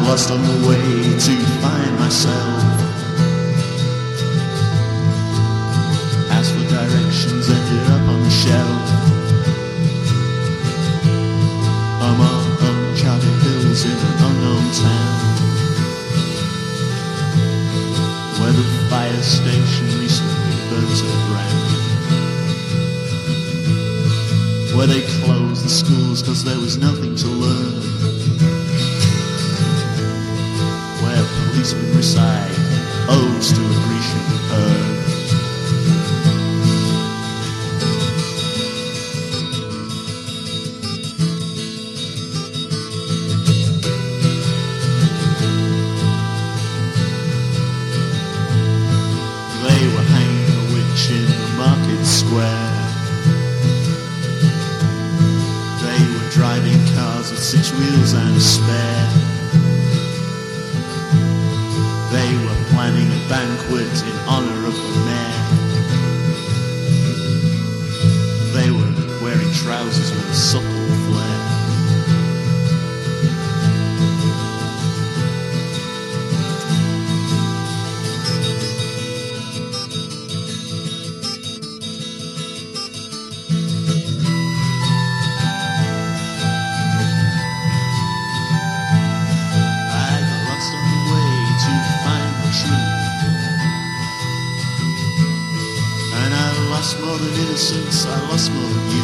lost on the way to find myself. Asked for directions, ended up on the shelf. Among uncharted hills in an unknown town, where the fire station recently burnt to the ground, where they closed the schools cause there was nothing to learn, where policemen recite odes to a Grecian urn. They were hanging a witch in the market square. They were driving cars with 6 wheels and a spare. They were planning a banquet in honor of the mayor. They were wearing trousers with a supple flare. I lost more than innocence, I lost more than